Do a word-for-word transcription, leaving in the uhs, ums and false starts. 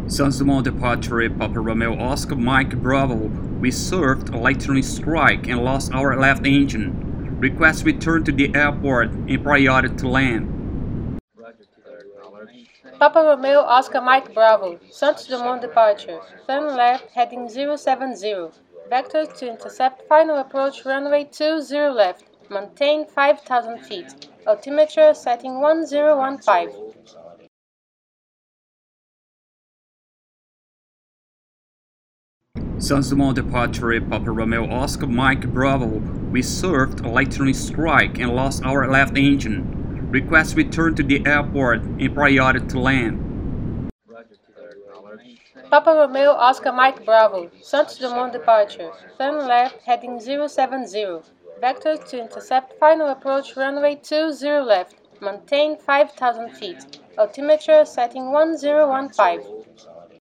Sanzumon departure Papa Romeo Oscar Mike Bravo. We surfed a lightning strike and lost our left engine. Request return to the airport and priority to land. Papa Romeo Oscar Mike Bravo. Santos Dumont departure. Turn left heading zero seven zero. Vectors to intercept final approach runway two zero left. Maintain five thousand feet. Altimeter setting one zero one five. Sanzumon departure Papa Romeo Oscar Mike Bravo. We surfed a lightning strike and lost our left engine. Request return to the airport and priority to land. Papa Romeo Oscar Mike Bravo. Santos Dumont departure. Turn left heading zero seven zero. Vectors to intercept final approach runway two zero left. Maintain five thousand feet. Altimeter setting one zero one five.